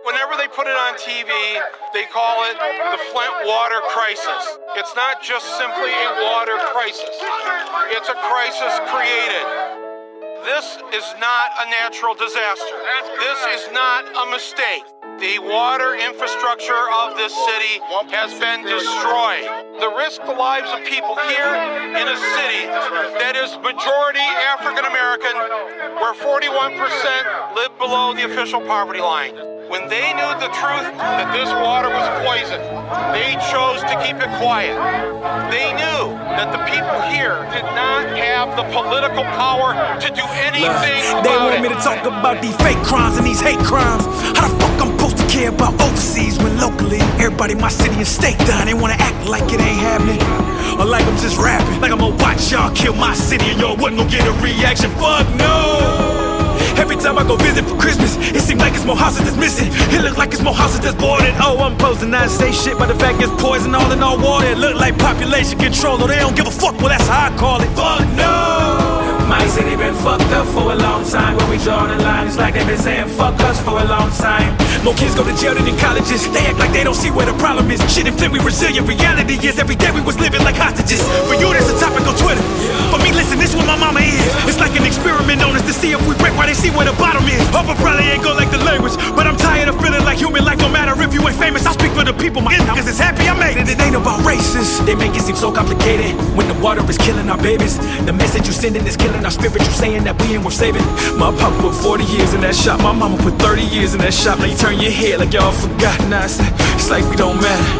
Whenever they put it on TV, they call it the Flint water crisis. It's not just simply a water crisis. It's a crisis created. This is not a natural disaster. This is not a mistake. The water infrastructure of this city has been destroyed. The risk to lives of people here in a city that is majority African American, where 41% live below the official poverty line. When they knew the truth that this water was poison, they chose to keep it quiet. They knew that the people here did not have the political power to do anything about it. They want me to talk about these fake crimes and these hate crimes. How the fuck I'm supposed to care about overseas when locally everybody in my city and state done? They wanna act like it ain't happening, or like I'm just rapping, like I'm gonna watch y'all kill my city and y'all wasn't gonna get a reaction. Fuck no. Every time I go visit for Christmas, it seems like it's more houses that's missing. It look like it's more houses that's boarded. Oh, I'm supposed to not say shit, but the fact it's poison all in all water. It look like population control, or they don't give a fuck. Well, that's how I call it. Fuck no. My city been fucked up for a long time. When we draw the line, it's like they've been saying fuck us for a long time. More kids go to jail than in colleges. They act like they don't see where the problem is. Shit, in Flint we resilient. Reality is every day we was living like hostages. For you, there's a topic on Twitter. For me, listen, this is what my mama is. It's like an experiment on us to see if we break, why they see where the bottom is. Hope I probably ain't go like the language, but I'm tired of feeling like human life don't matter if you ain't famous. I speak for the people, my niggas is happy I made it. It ain't about races. They make it seem so complicated when the water is killing our babies. The message you sending is killing our spirit. You saying that we ain't worth saving. My papa put 40 years in that shop. My mama put 30 years in that shop. Now you turn your head like y'all forgot. Nah, it's like we don't matter.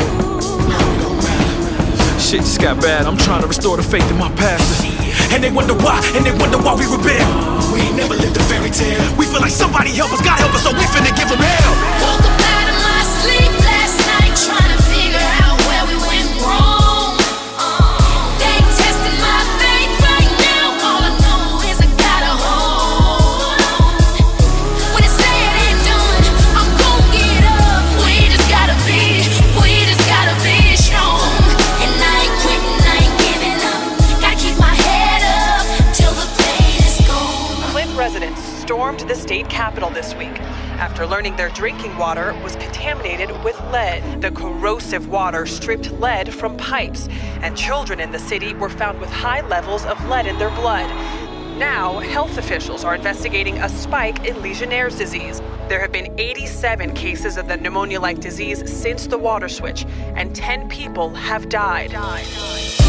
Shit just got bad. I'm trying to restore the faith in my pastor. And they wonder why we rebel. We ain't never lived a fairy tale. We feel like somebody help us, God help us, so we finna give them hell. Woke up out of my sleep last night trying to figure out where we went wrong. They testing my faith right now. All I know is I gotta hold on. When it's said and done, I'm gon' get up. We just gotta be strong. And I ain't quitting, I ain't giving up. Gotta keep my head up till the pain is gone. Flint residents stormed the state capitol this week after learning their drinking water was contaminated with lead. The corrosive water stripped lead from pipes, and children in the city were found with high levels of lead in their blood. Now, health officials are investigating a spike in Legionnaire's disease. There have been 87 cases of the pneumonia-like disease since the water switch, and 10 people have died.